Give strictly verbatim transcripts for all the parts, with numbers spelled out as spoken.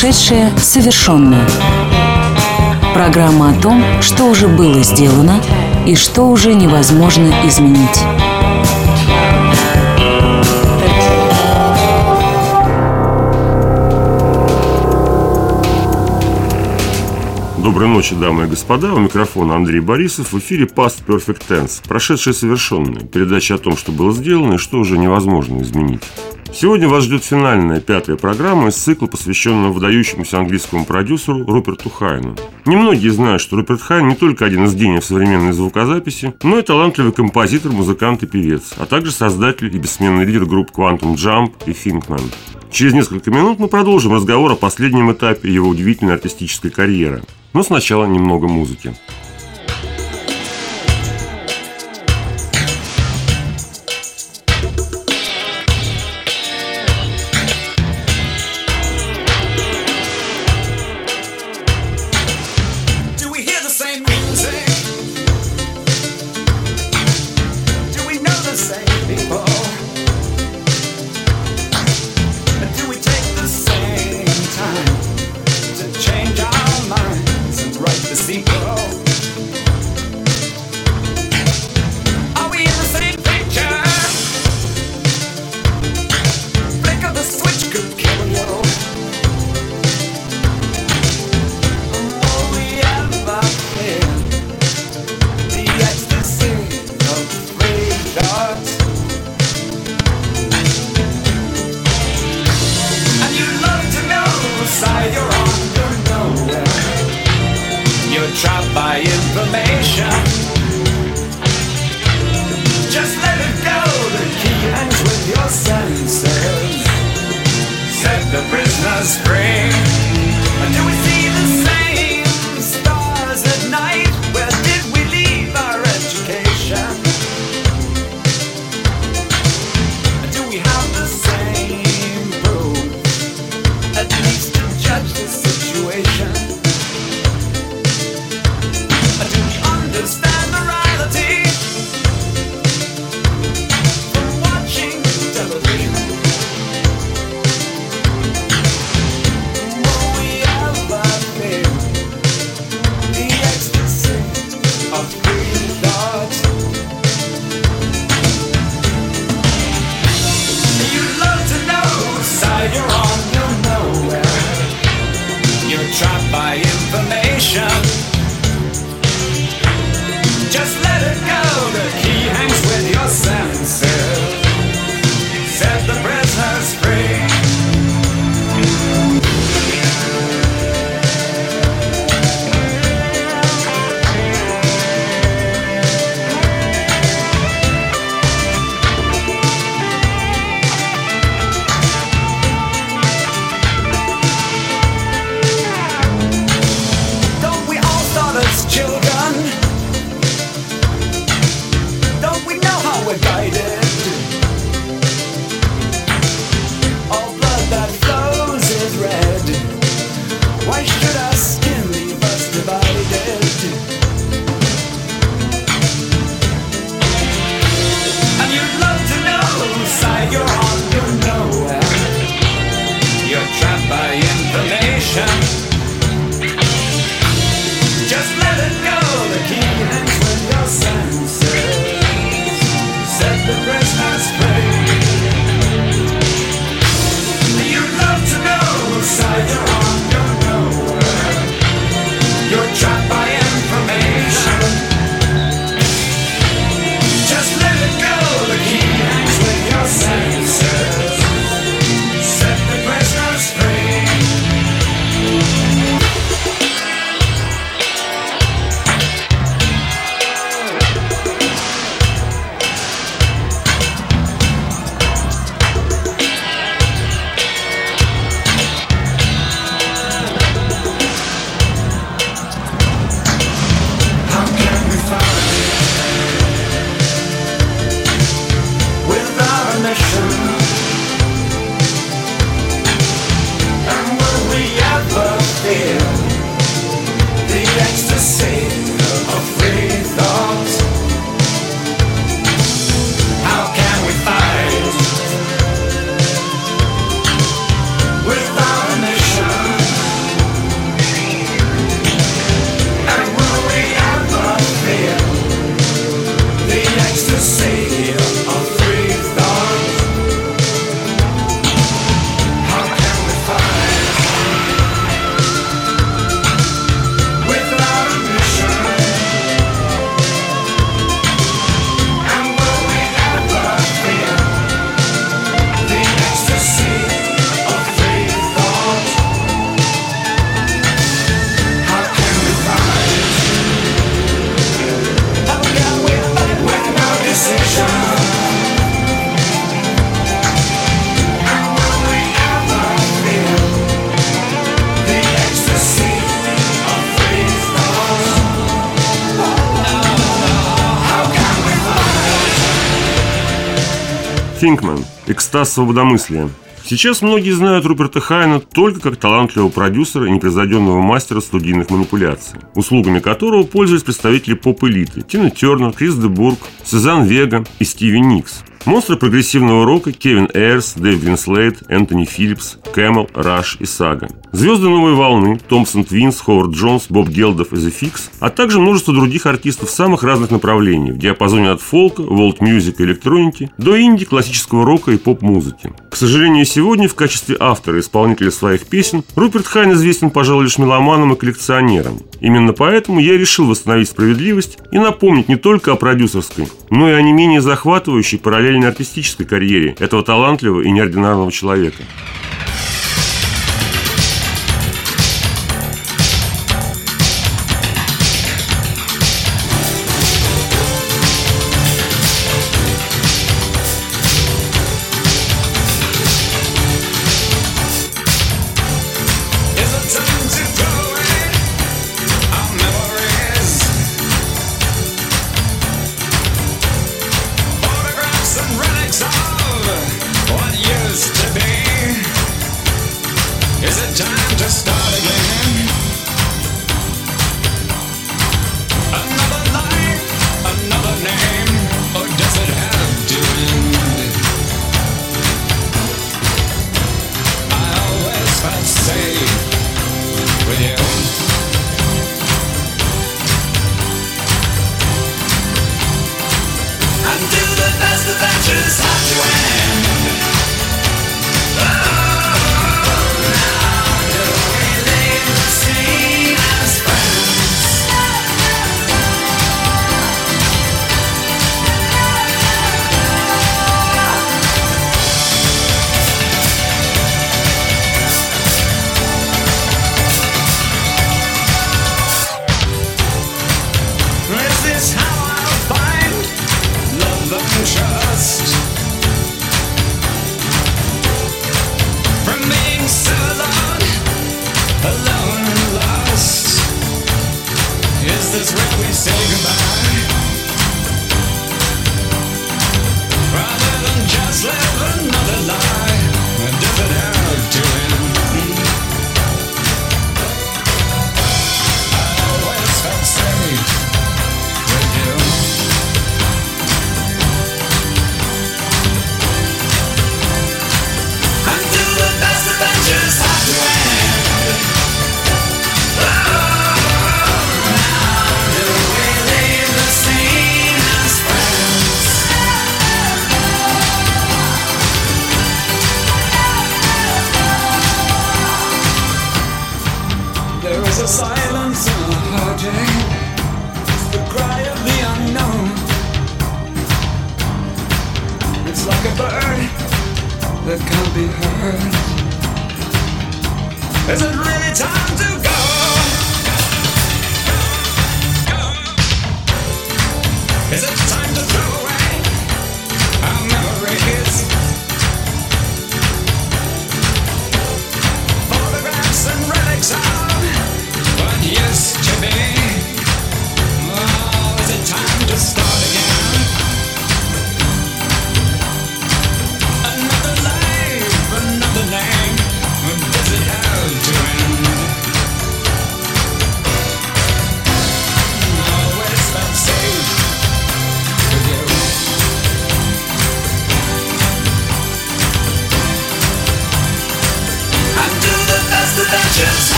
Прошедшее совершенное. Программа о том, что уже было сделано и что уже невозможно изменить. Доброй ночи, дамы и господа. У микрофона Андрей Борисов. В эфире Past Perfect Tense. Прошедшее совершенное. Передача о том, что было сделано и что уже невозможно изменить. Сегодня вас ждет финальная, пятая программа из цикла, посвященного выдающемуся английскому продюсеру Руперту Хайну. Немногие знают, что Руперт Хайн не только один из гениев современной звукозаписи, но и талантливый композитор, музыкант и певец, а также создатель и бессменный лидер групп Quantum Jump и Think Man. Через несколько минут мы продолжим разговор о последнем этапе его удивительной артистической карьеры. Но сначала немного музыки. Thinkman. Экстаз свободомыслия. Сейчас многие знают Руперта Хайна только как талантливого продюсера и непревзойденного мастера студийных манипуляций, услугами которого пользовались представители поп-элиты Тина Тернер, Крис де Бург, Сюзанн Вега и Стиви Никс. Монстры прогрессивного рока Кевин Эйрс, Дэйв Гринслейд, Энтони Филлипс, Кэмел, Раш и Сага. Звезды новой волны Томпсон Твинс, Ховард Джонс, Боб Гелдов и The Fix, а также множество других артистов самых разных направлений в диапазоне от фолка, волт-мьюзика и электроники до инди, классического рока и поп-музыки. К сожалению, сегодня в качестве автора и исполнителя своих песен Руперт Хайн известен, пожалуй, лишь меломанам и коллекционерам. Именно поэтому я решил восстановить справедливость и напомнить не только о продюсерской, но и о не менее захватывающей параллельной артистической карьере этого талантливого и неординарного человека.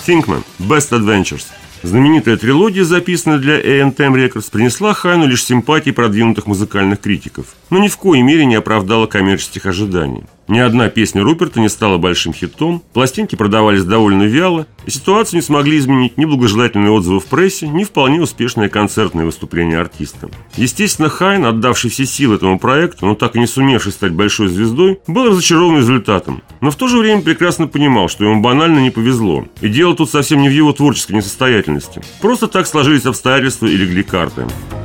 Thinkman – Best Adventures. Знаменитая трилогия, записанная для эй энд эм Records, принесла Хайну лишь симпатии продвинутых музыкальных критиков, но ни в коей мере не оправдала коммерческих ожиданий. Ни одна песня Руперта не стала большим хитом, пластинки продавались довольно вяло, и ситуацию не смогли изменить ни благожелательные отзывы в прессе, ни вполне успешные концертные выступления артиста. Естественно, Хайн, отдавший все силы этому проекту, но так и не сумевший стать большой звездой, был разочарован результатом, но в то же время прекрасно понимал, что ему банально не повезло, и дело тут совсем не в его творческой несостоятельности. Просто так сложились обстоятельства и легли карты.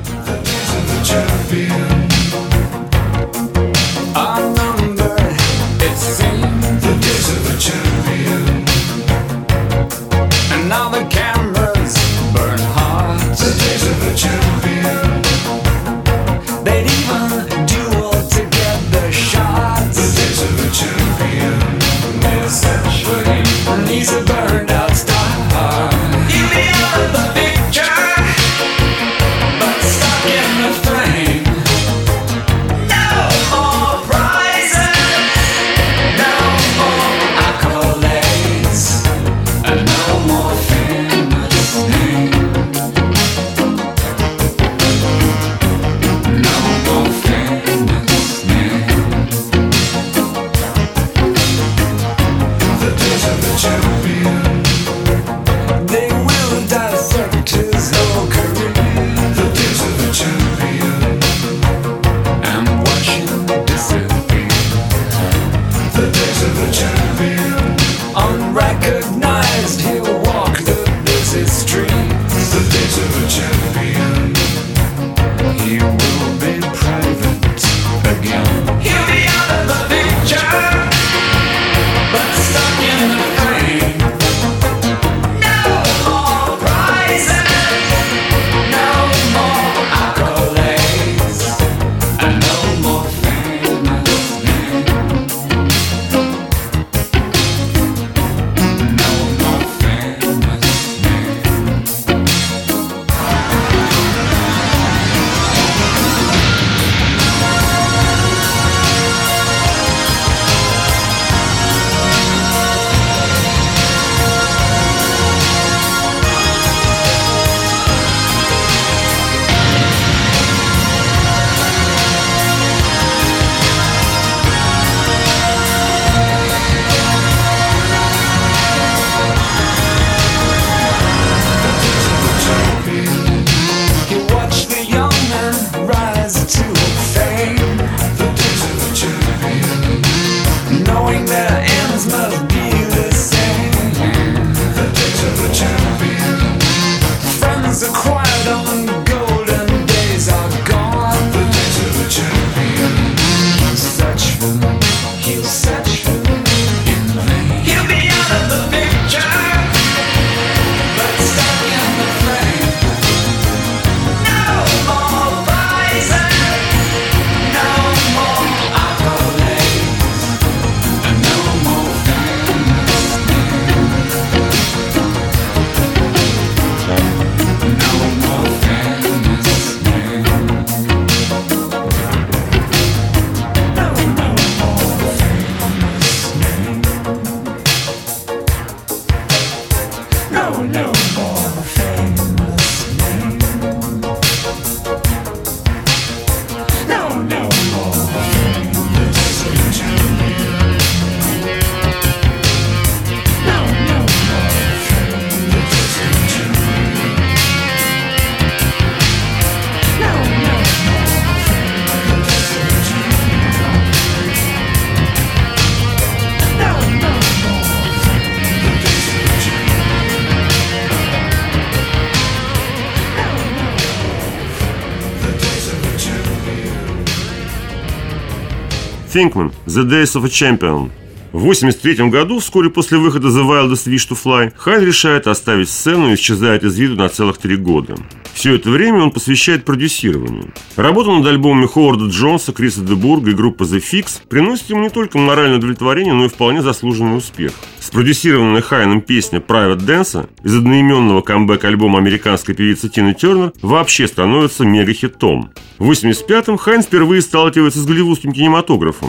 Thinkman – The Days of a Champion. В восемьдесят третьем году, вскоре после выхода The Wildest Wish to Fly, Хайн решает оставить сцену и исчезает из виду на целых три года. Все это время он посвящает продюсированию. Работа над альбомами Ховарда Джонса, Криса де Бурга и группы The Fix приносит ему не только моральное удовлетворение, но и вполне заслуженный успех. Спродюсированная Хайном песня Private Dancer из одноименного камбэк-альбома американской певицы Тины Тернер вообще становится мега-хитом. В восемьдесят пятом Хайн впервые сталкивается с голливудским кинематографом.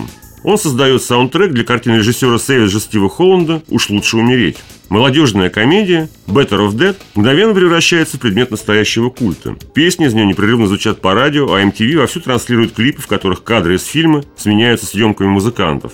Он создает саундтрек для картины режиссера Сэвиджа Стива Холланда «Уж лучше умереть». Молодежная комедия «Better of Dead» мгновенно превращается в предмет настоящего культа. Песни из нее непрерывно звучат по радио, а эм ти ви вовсю транслирует клипы, в которых кадры из фильма сменяются съемками музыкантов.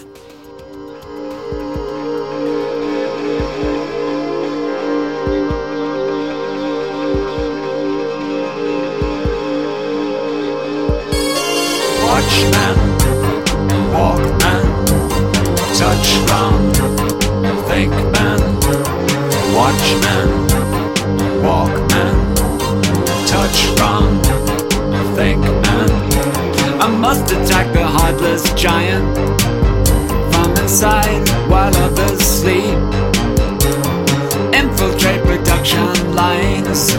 Watchman, walkman, touch ground, think man. Watchman, walkman, touch ground, think man. I must attack the heartless giant from inside while others sleep. Infiltrate production lines,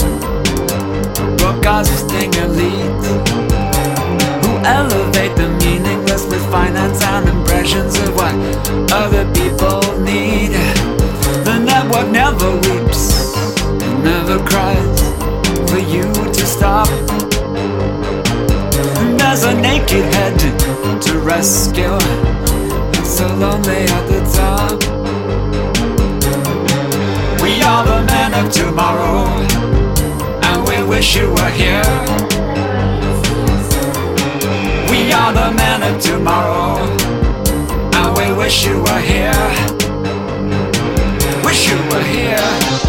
broadcasting elite. Elevate the meaningless with finance and impressions of what other people need. The network never weeps, never cries for you to stop. There's a naked head to rescue, it's so lonely at the top. We are the men of tomorrow, and we wish you were here. We are the men of tomorrow, and we wish you were here. Wish you were here.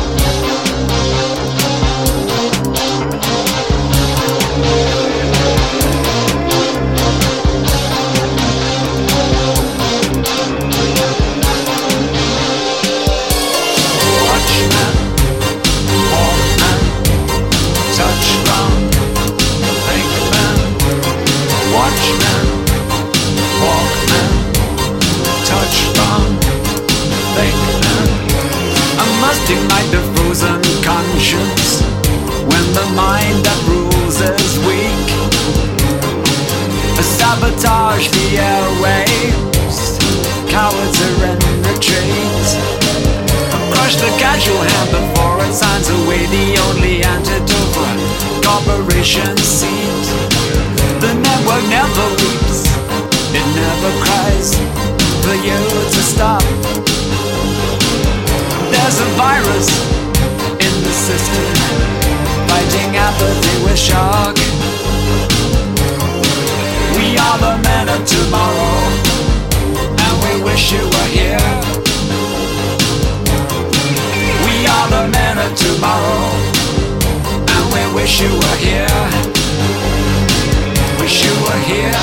Watchman, walkman, touch ground, think man. Watchman, walkman, touch ground, think man. I must ignite the frozen conscience when the mind that rules is weak. Sabotage the airwaves, cowards are in retreat. Crush the casual hand before it signs away the only antidote for corporation seat. The network never weeps, it never cries for you to stop. There's a virus in the system, fighting apathy with shock. We are the men of tomorrow, and we wish you were here. We are the men of tomorrow, and we wish you were here. Wish you were here.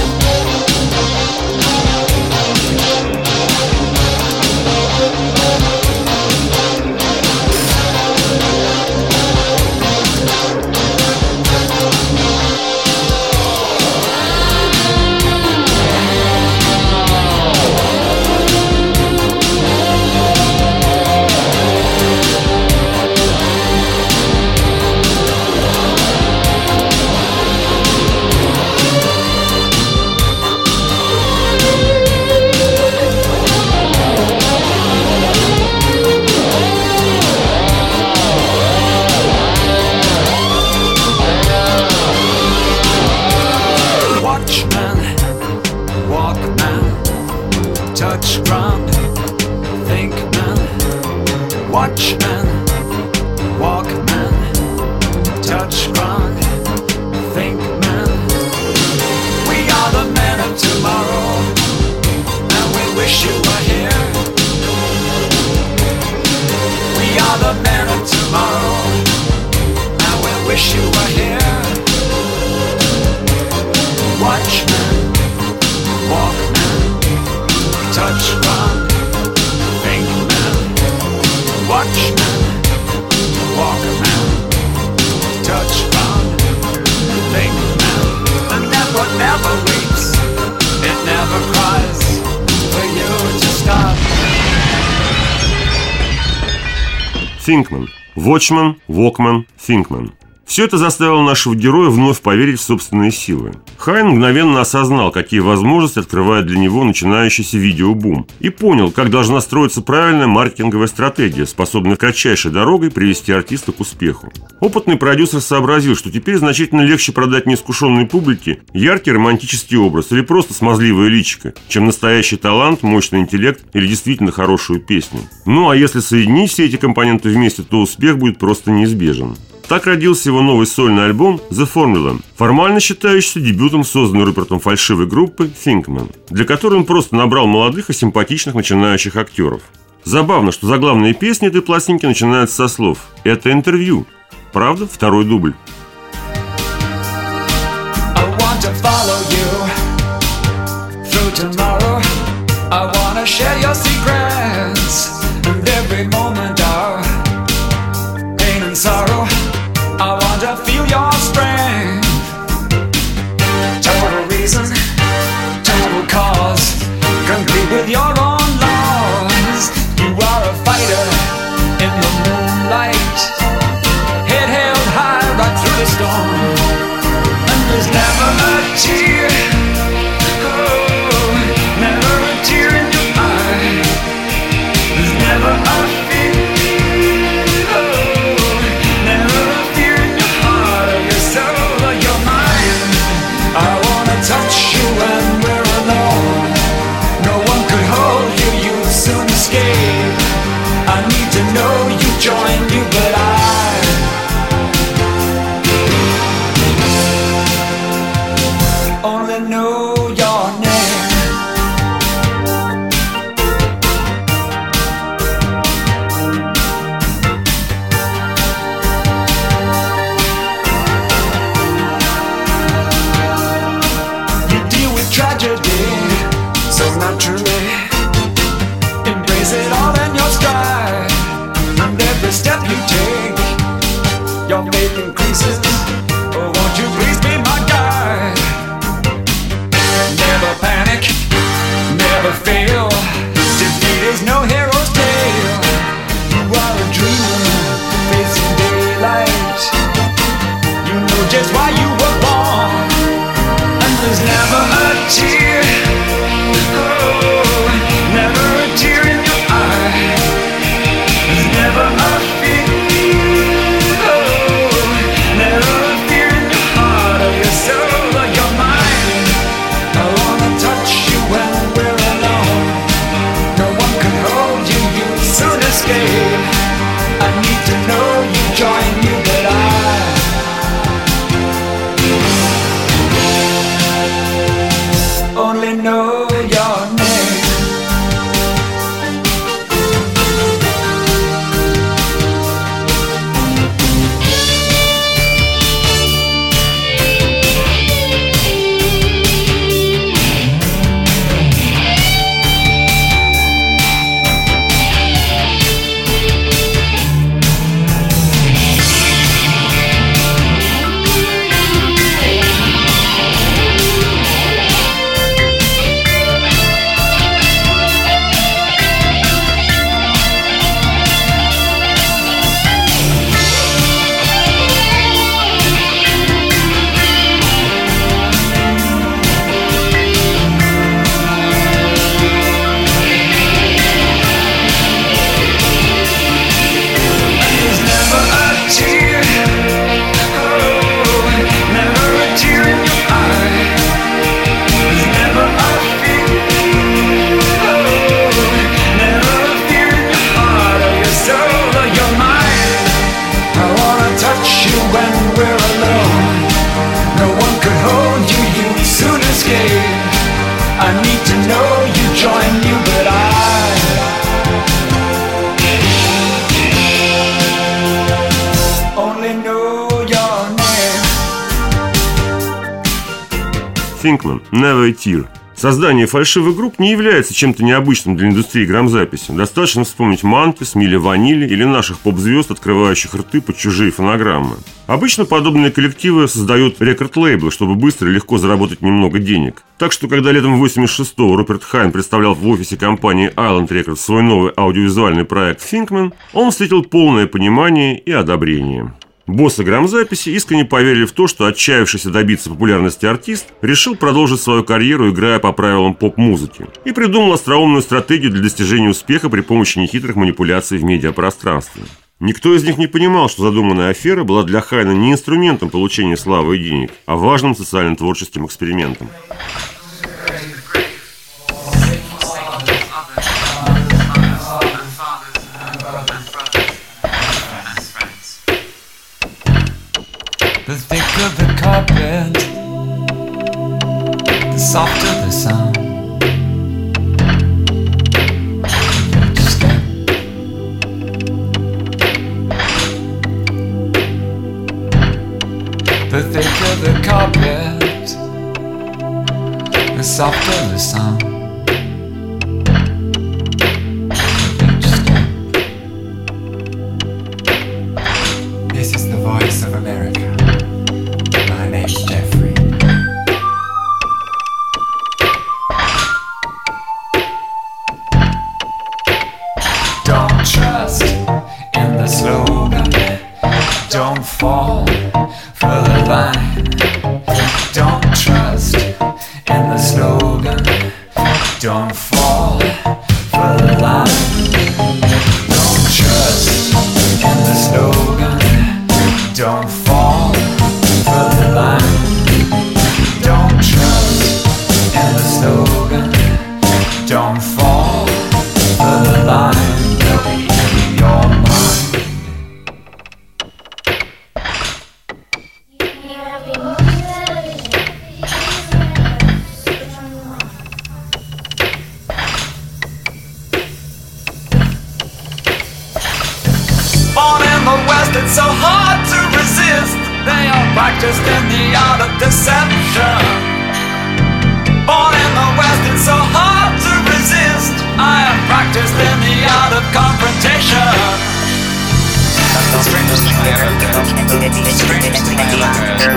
Touch ground, think man. Watchman, walkman, touch ground, think man. We are the men of tomorrow, and we wish you were here. We are the men of tomorrow, and we wish you were here. Watchman, walkman, touch ground, think man. Watchman, walkman, touch ground, think man. The network never weeps, it never cries for you to stop. Thinkman. Watchman, Walkman, Thinkman. Все это заставило нашего героя вновь поверить в собственные силы. Хайн мгновенно осознал, какие возможности открывает для него начинающийся видеобум, и понял, как должна строиться правильная маркетинговая стратегия, способная кратчайшей дорогой привести артиста к успеху. Опытный продюсер сообразил, что теперь значительно легче продать неискушенной публике яркий романтический образ или просто смазливое личико, чем настоящий талант, мощный интеллект или действительно хорошую песню. Ну а если соединить все эти компоненты вместе, то успех будет просто неизбежен. Так родился его новый сольный альбом «The Formula», формально считающийся дебютом созданной Рупертом фальшивой группы Think Man, для которой он просто набрал молодых и симпатичных начинающих актеров. Забавно, что заглавные песни этой пластинки начинаются со слов «Это интервью». Правда, второй дубль. I want to feel your strength. Total reason, total cause, complete with your own laws. You are a fighter in the moonlight, head held high right through the storm. And there's never a tear, oh, never a tear in your eye. There's never a fear. Touch you when we're alone. No one could hold you, you'd soon escape. I need to know you join you, but I only know your name. Tragedy, so naturally embrace it all in your stride. And every step you take, your faith increases. Oh, won't you please be my guide? Never panic, never fail. Defeat is no hero's tale. You are a dreamer, facing daylight. You know just why you were born. And there's never a tear, oh, never a tear in your eye. There's never a fear, oh, never a fear in your heart, or your soul, or your mind. I wanna touch you when we're alone. No one can hold you, you'll soon escape. I need to know you join you, but I only know your name. I need to know you join you, but I only know your name. Think Man, Never a Tear. Создание фальшивых групп не является чем-то необычным для индустрии грамзаписи. Достаточно вспомнить Мантис, Милли Ванилли или наших поп-звезд, открывающих рты под чужие фонограммы. Обычно подобные коллективы создают рекорд-лейблы, чтобы быстро и легко заработать немного денег. Так что, когда летом восемьдесят шестого Руперт Хайн представлял в офисе компании Island Records свой новый аудиовизуальный проект Think Man, он встретил полное понимание и одобрение. Боссы грамзаписи искренне поверили в то, что отчаявшийся добиться популярности артист решил продолжить свою карьеру, играя по правилам поп-музыки, и придумал остроумную стратегию для достижения успеха при помощи нехитрых манипуляций в медиапространстве. Никто из них не понимал, что задуманная афера была для Хайна не инструментом получения славы и денег, а важным социально-творческим экспериментом. The thicker the carpet, the softer the sound. Each step, the thicker the carpet, the softer the sound. Each step. This is the voice of America. My name's Jeffrey. Don't trust in the slogan. Don't fall for the line. Don't trust in the slogan. Don't fall for the line. Don't trust in the slogan. Don't fall for the line. Don't trust in the slogan. Don't fall for the line. They'll be in your mind. Born in the West, it's so hard to resist. They are practiced in the art of deception. Born in the West, it's so hard to resist. I am practiced in the art of confrontation. That's the strangest thing I ever did. The strangest thing I ever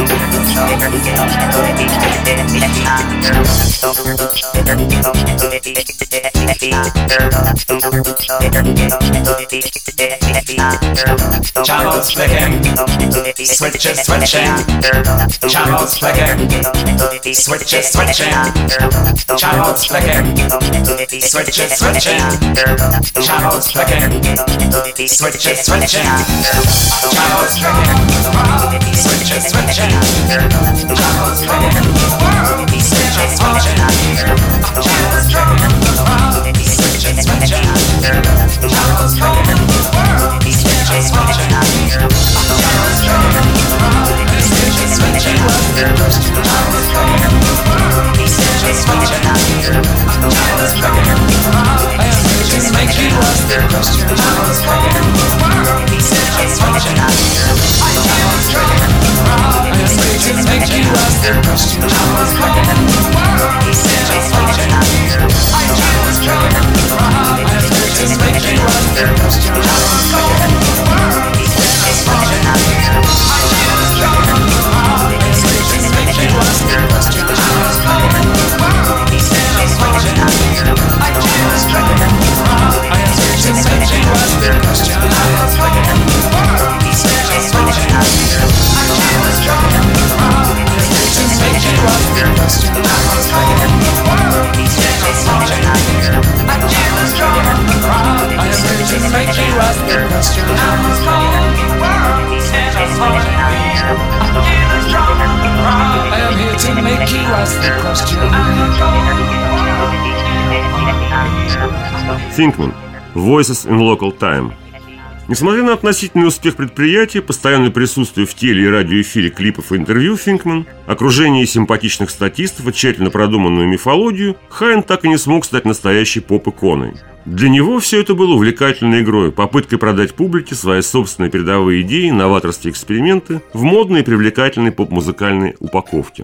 did. Channels flicking, switches switching. Channels flicking, switches switching. Channels flicking, switches switching. Channels flicking, switches switching. Channels flicking, switches switching. Channels flicking, switches switching. Channels flicking, switches switching. Channels flicking, switches switching. Channels flicking, switches switching. Channels flicking, switches switching. Channels flicking, just make you ask the question. Channels flicking, switches switching. Channels flicking, just make you ask the question. Channels flicking, switches switching. Channels flicking, just make you ask the question. Channels flicking, switches switching. Channels flicking, just make you ask the question. Channels flicking, switches switching. Channels flicking, just make you ask the question. Channels flicking, switches switching. Channels flicking, just make you ask the question. Channels flicking, switches switching. Channels flicking, just make you ask the question. Channels I am here to make you ask the question. Thinkman. Voices in Local Time. Несмотря на относительный успех предприятия, постоянное присутствие в теле- и радиоэфире клипов и интервью Thinkman, окружение симпатичных статистов и тщательно продуманную мифологию, Хайн так и не смог стать настоящей поп-иконой. Для него все это было увлекательной игрой, попыткой продать публике свои собственные передовые идеи, новаторские эксперименты в модной и привлекательной поп-музыкальной упаковке.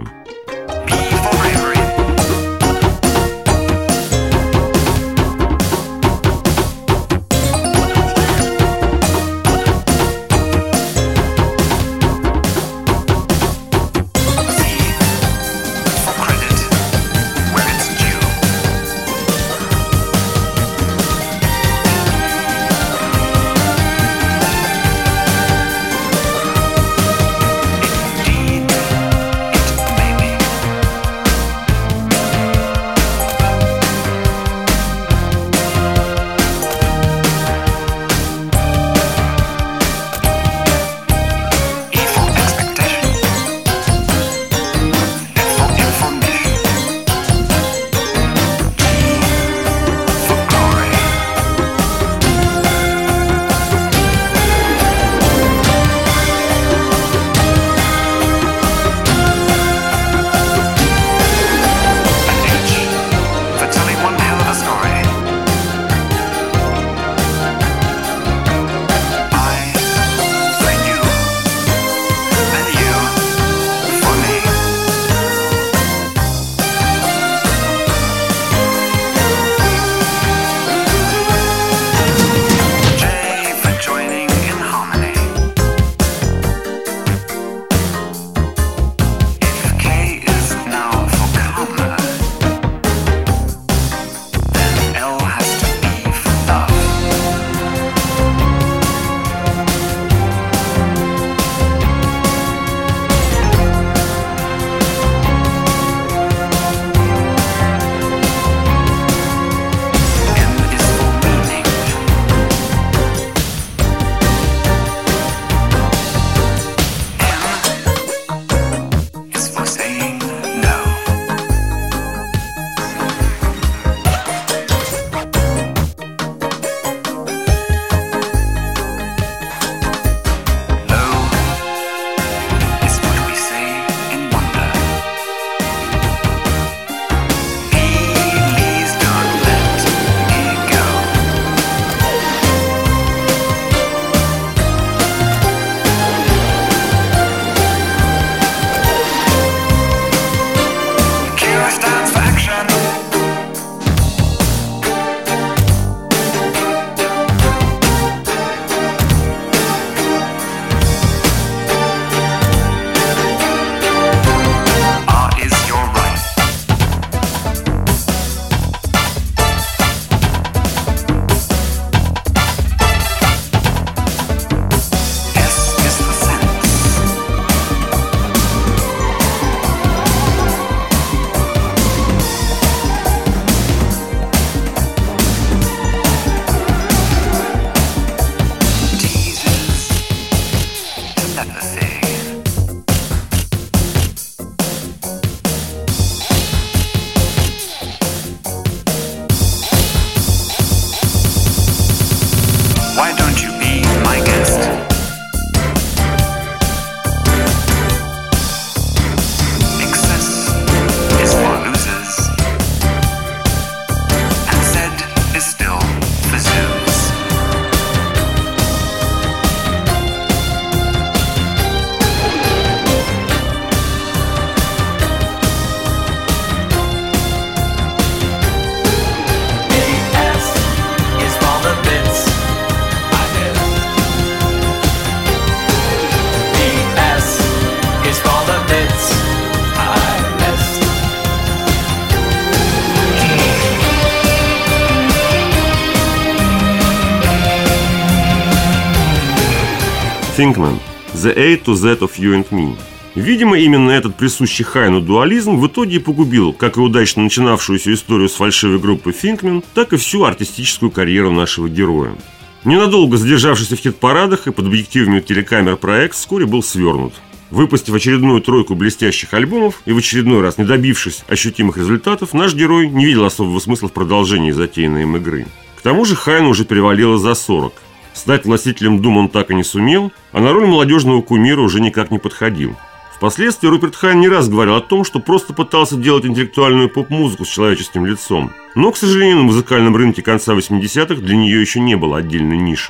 Thinkman, The A to Z of You and Me. Видимо, именно этот присущий Хайну дуализм в итоге и погубил как и удачно начинавшуюся историю с фальшивой группой Thinkman, так и всю артистическую карьеру нашего героя. Ненадолго задержавшийся в хит-парадах и под объективами телекамер проект вскоре был свернут. Выпустив очередную тройку блестящих альбомов и в очередной раз не добившись ощутимых результатов, наш герой не видел особого смысла в продолжении затеянной им игры. К тому же Хайну уже перевалило за сорок. Стать властителем Дум он так и не сумел, а на роль молодежного кумира уже никак не подходил. Впоследствии Руперт Хайн не раз говорил о том, что просто пытался делать интеллектуальную поп-музыку с человеческим лицом. Но, к сожалению, на музыкальном рынке конца восьмидесятых для нее еще не было отдельной ниши.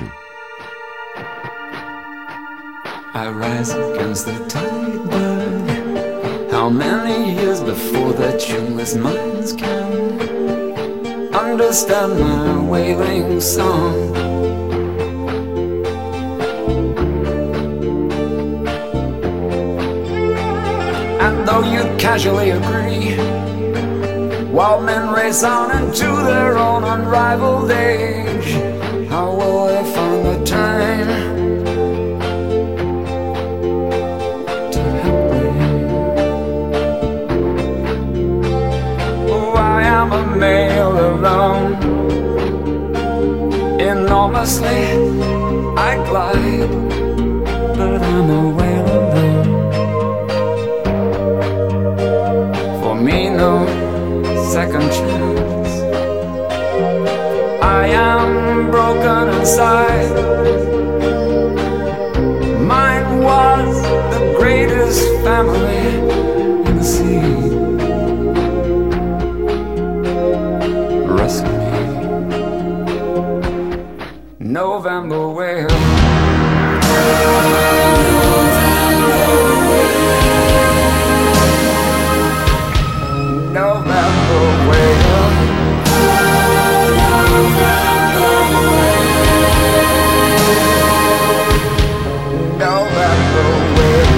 I rise against the tide, but how many years before the tuneless minds can understand my wailing song? And though you'd casually agree, while men race on into their own unrivaled age, how will they find the time to help me? Oh, I am a male alone. Enormously I glide, but I'm a whale alone. For me, no second chance. I am broken inside. Mine was the greatest family in the sea. Rescue me, November whale. November whale. November whale.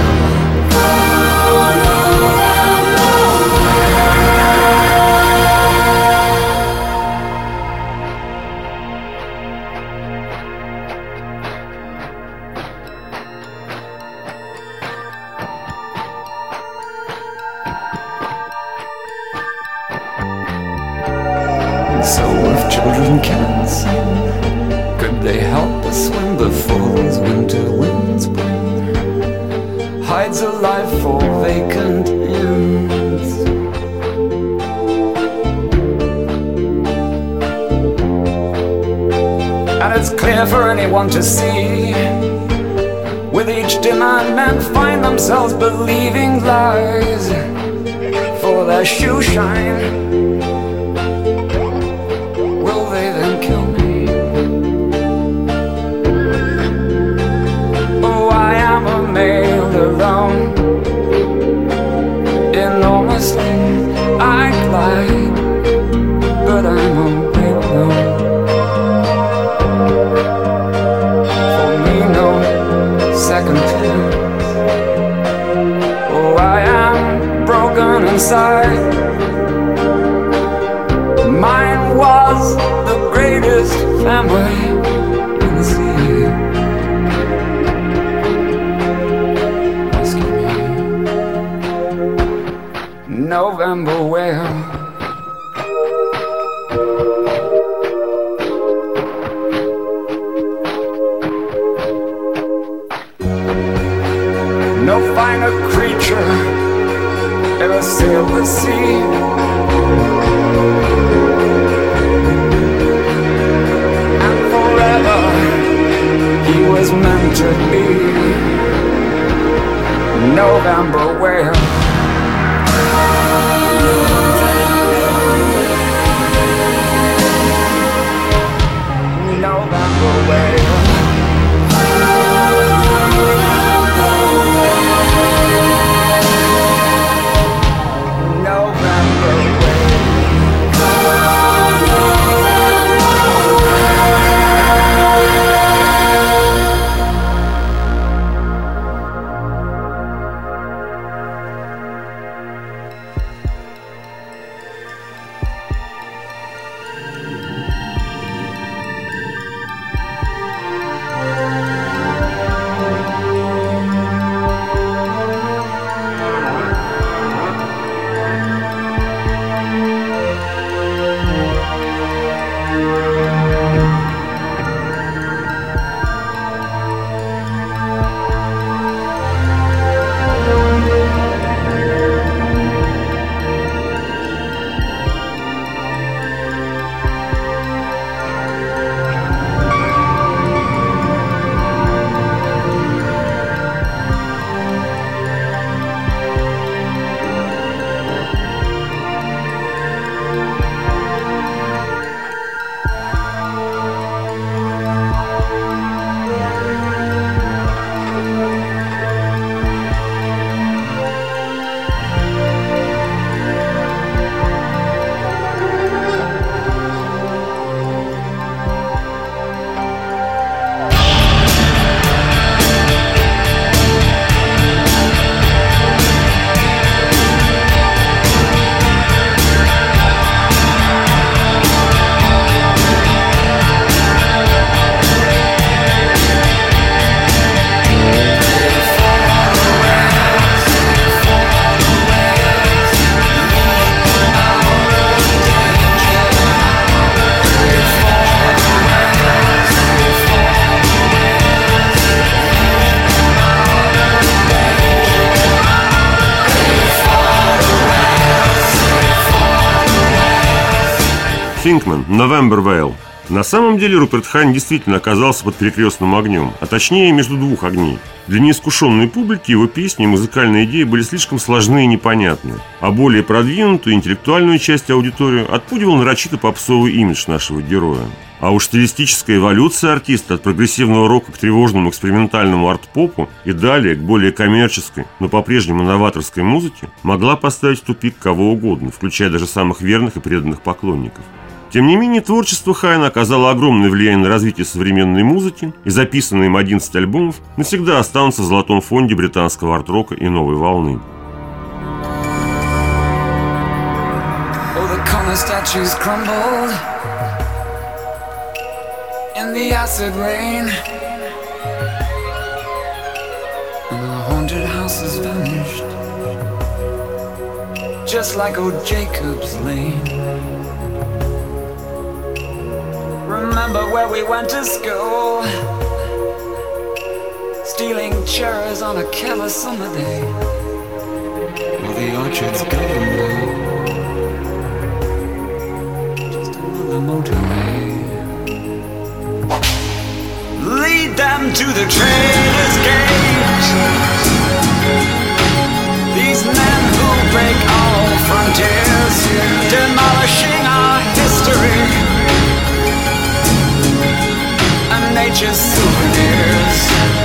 So if children can sing, could they help us swim before these winter winds bring hides alive for vacant inns? And it's clear for anyone to see, with each demand men find themselves believing lies for their shoe shine. Alone, enormously I glide, but I'm a whale alone. For me, no second chance. Oh, I am broken inside. Mine was the greatest family in the sea. November whale. No finer creature ever sailed the sea. And forever he was meant to be. November whale. November whale. Финкман, November Veil. На самом деле Руперт Хайн действительно оказался под перекрестным огнем, а точнее между двух огней. Для неискушенной публики его песни и музыкальные идеи были слишком сложны и непонятны, а более продвинутую интеллектуальную часть аудитории отпугивал нарочито попсовый имидж нашего героя. А уж стилистическая эволюция артиста от прогрессивного рока к тревожному экспериментальному арт-попу и далее к более коммерческой, но по-прежнему новаторской музыке могла поставить в тупик кого угодно, включая даже самых верных и преданных поклонников. Тем не менее, творчество Хайна оказало огромное влияние на развитие современной музыки, и записанные им одиннадцать альбомов навсегда останутся в золотом фонде британского арт-рока и новой волны. In the acid rain, and the haunted house has vanished, just like old Jacob's Lane. Remember where we went to school, stealing cherries on a careless summer day. Well, the orchard's gone now, just another motorway. Lead them to the trader's gate. These men who break all frontiers, demolishing our history and nature's souvenirs.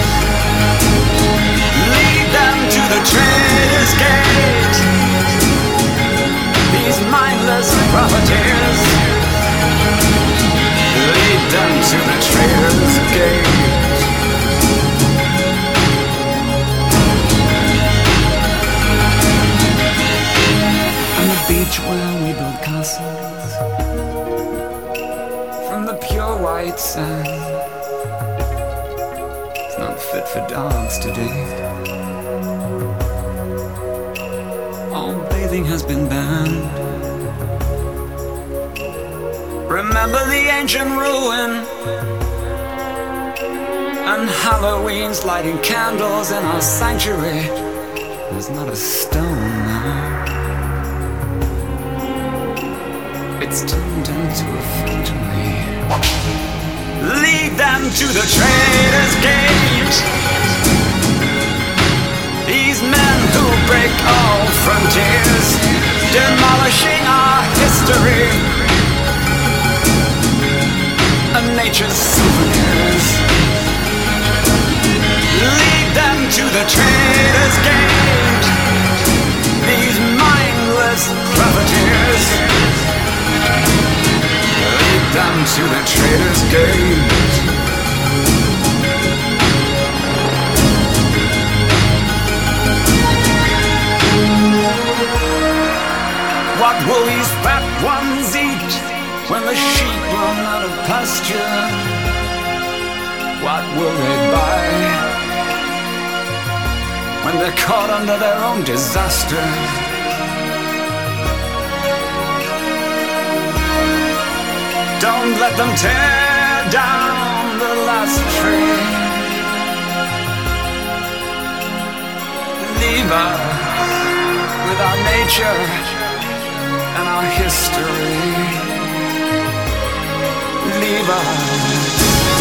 Lead them to the trader's gate. These mindless profiteers, lead them to the trader's gate. On the beach where we build castles from the pure white sand, it's not fit for dogs today. All bathing has been banned. Remember the ancient ruin, and Halloween's lighting candles in our sanctuary. There's not a stone now, it's turned into a factory. Lead them to the trader's gate. These men who break all frontiers, demolishing our history and nature's souvenirs. Lead them to the trader's gate. These mindless profiteers, lead them to the trader's gate. What will these fat ones eat when the sheep run out of pasture? What will they buy when they're caught under their own disaster? Don't let them tear down the last tree. Leave us with our nature and our history. Leave us.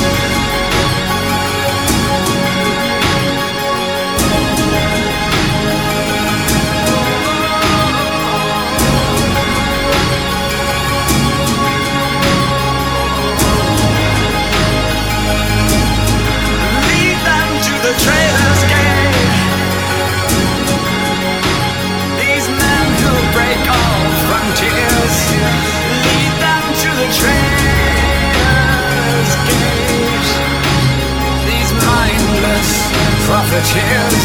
Lead them to the trader's gate. These men who break all frontiers, lead them to the trader's gate. These mindless profiteers,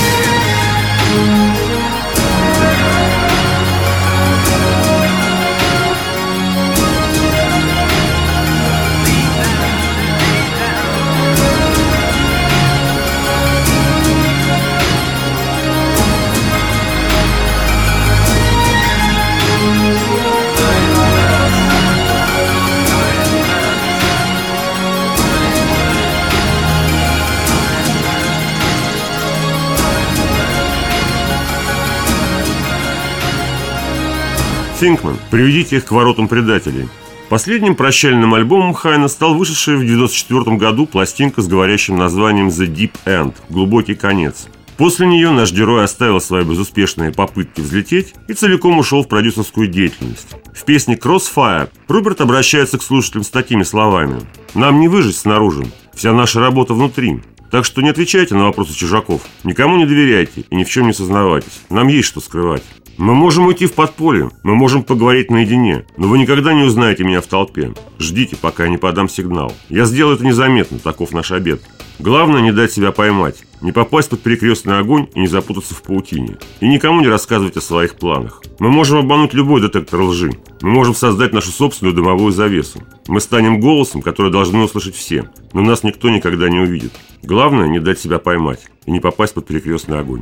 Финкман, приведите их к воротам предателей. Последним прощальным альбомом Хайна стал вышедшая в девяносто четвёртом году пластинка с говорящим названием «The Deep End» – «Глубокий конец». После нее наш герой оставил свои безуспешные попытки взлететь и целиком ушел в продюсерскую деятельность. В песне «Crossfire» Роберт обращается к слушателям с такими словами: «Нам не выжить снаружи, вся наша работа внутри. Так что не отвечайте на вопросы чужаков, никому не доверяйте и ни в чем не сознавайтесь. Нам есть что скрывать. Мы можем уйти в подполье, мы можем поговорить наедине, но вы никогда не узнаете меня в толпе. Ждите, пока я не подам сигнал. Я сделаю это незаметно, таков наш обет. Главное не дать себя поймать, не попасть под перекрестный огонь и не запутаться в паутине. И никому не рассказывать о своих планах. Мы можем обмануть любой детектор лжи. Мы можем создать нашу собственную дымовую завесу. Мы станем голосом, который должны услышать все, но нас никто никогда не увидит. Главное не дать себя поймать и не попасть под перекрестный огонь».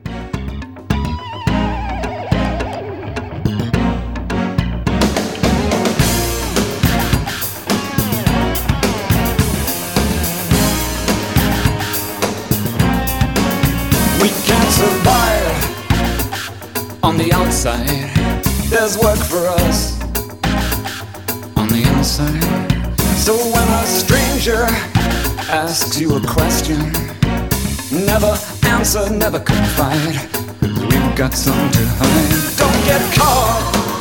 On the outside, there's work for us on the inside. So when a stranger asks you a question, never answer, never confide, 'cause we've got something to hide. Don't get caught,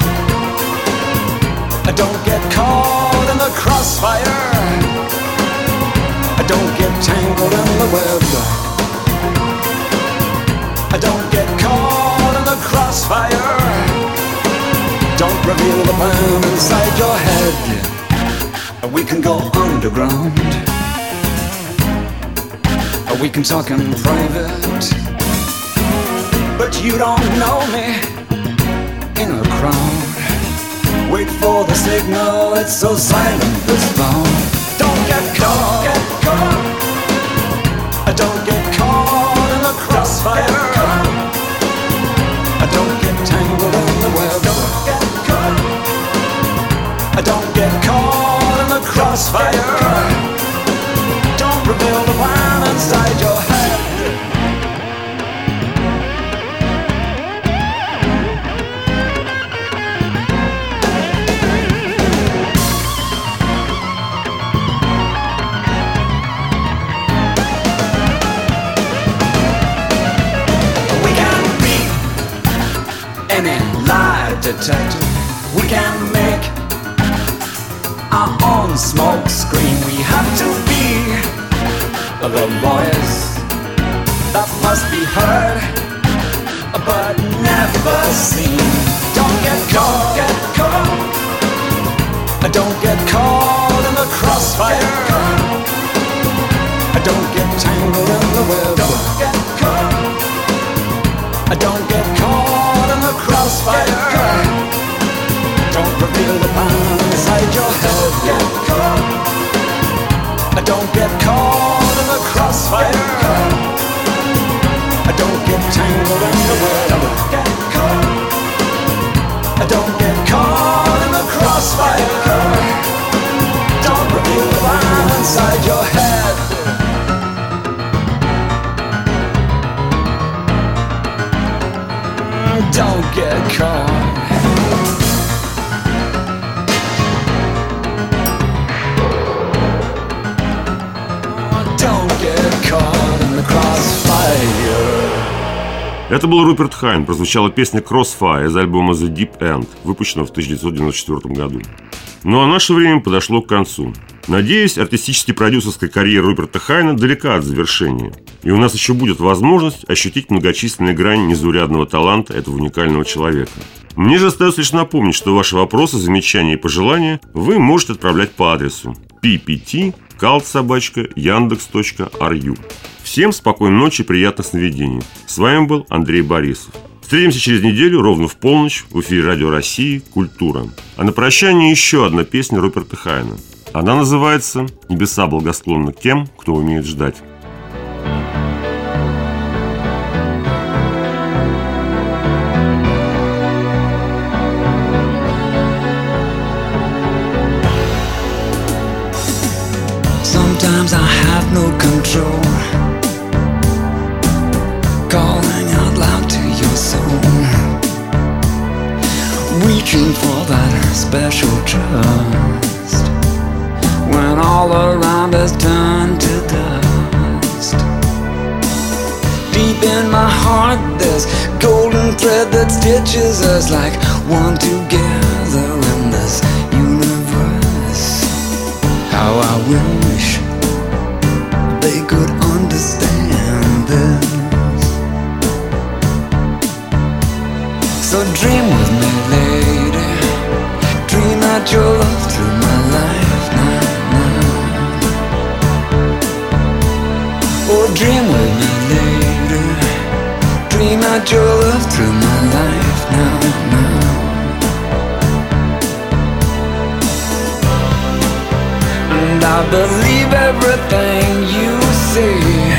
don't get caught in the crossfire, don't get tangled in the web, don't get caught in the crossfire, don't reveal the plan inside your head. We can go underground, we can talk in private, but you don't know me in a crowd. Wait for the signal, it's so silent this loud. Don't get caught, get caught, don't get caught in the crossfire, don't get tangled in the web, don't get caught, don't get caught in the crossfire, don't reveal the plan inside your head. Detective, we can make our own smoke screen. We have to be the voice that must be heard but never seen. Don't get caught, get caught, don't get caught in the crossfire, don't get tangled in the web, don't get caught, don't get caught in the crossfire, don't reveal the plan inside your head. Get caught, don't get caught in the crossfire, don't get tangled in the web, don't get caught, don't get caught in the crossfire, don't reveal the plan inside your head. Don't get caught. Don't get caught in the crossfire. Это был Руперт Хайн. Прозвучала песня «Crossfire» из альбома «The Deep End», выпущенного в тысяча девятьсот девяносто четвёртом году. Ну а наше время подошло к концу. Надеюсь, артистически-продюсерская карьера Руперта Хайна далека от завершения. И у нас еще будет возможность ощутить многочисленные грани незаурядного таланта этого уникального человека. Мне же остается лишь напомнить, что ваши вопросы, замечания и пожелания вы можете отправлять по адресу пи пи ти калт собака яндекс точка ар ю. Всем спокойной ночи и приятных сновидений. С вами был Андрей Борисов. Встретимся через неделю ровно в полночь в эфире Радио России «Культура». А на прощание еще одна песня Руперта Хайна. Она называется «Небеса благосклонны к тем, кто умеет ждать». Sometimes I have no control, calling out loud to your soul, reaching for that special trust when all around us turn to dust. Deep in my heart there's golden thread that stitches us like one together in this universe. How I wish they could understand this. So dream with me, lady. Dream out your love through my life now, now. Oh, dream with me, lady. Dream out your love through my life now, now. And I believe everything you say,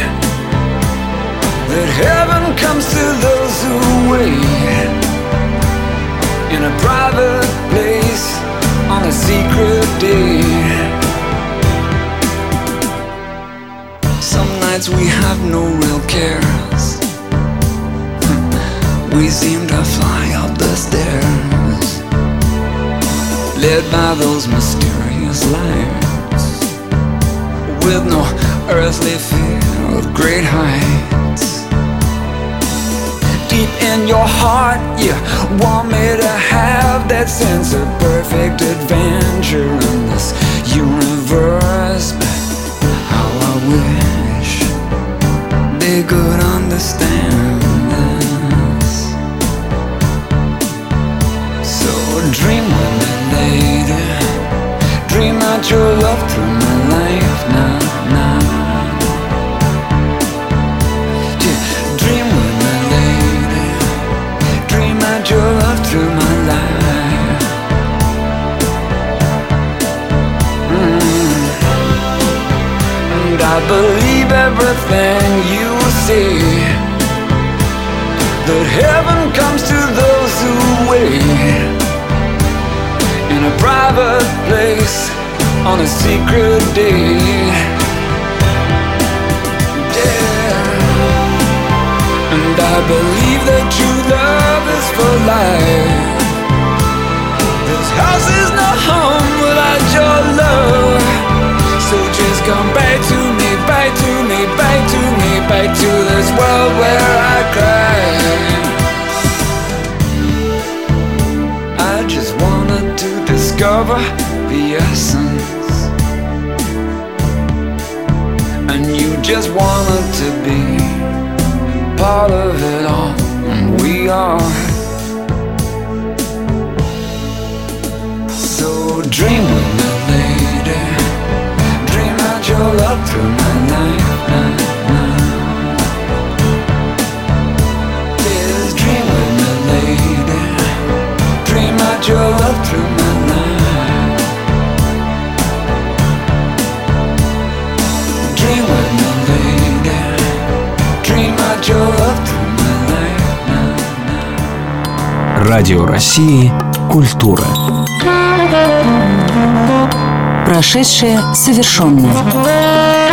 that heaven comes to those who wait in a private place on a secret day. Some nights we have no real cares. We seem to fly up the stairs, led by those mysterious lights, with no earthly fear of great heights. Deep in your heart, you want me to have that sense of perfect adventure in this universe. But how I wish they could understand this. So dream with me, lady. Dream out your love through my life now, now. Dream with me, lady. Dream out your love through my life. Mm. And I believe everything you say, that heaven comes to those who wait in a private place on a secret day. And I believe that true love is for life. This house is no home without your love. So just come back to me, back to me, back to me, back to this world where I cry. I just wanted to discover the essence, and you just wanted to be part of it all, and we are. So dream with me, lady. Dream out your love through my life now, now. Yes, dream with me, lady. Dream out your love through my life. Dream with me, lady. Dream out your love through my life now, now. Радио России «Культура». Прошедшее совершенное.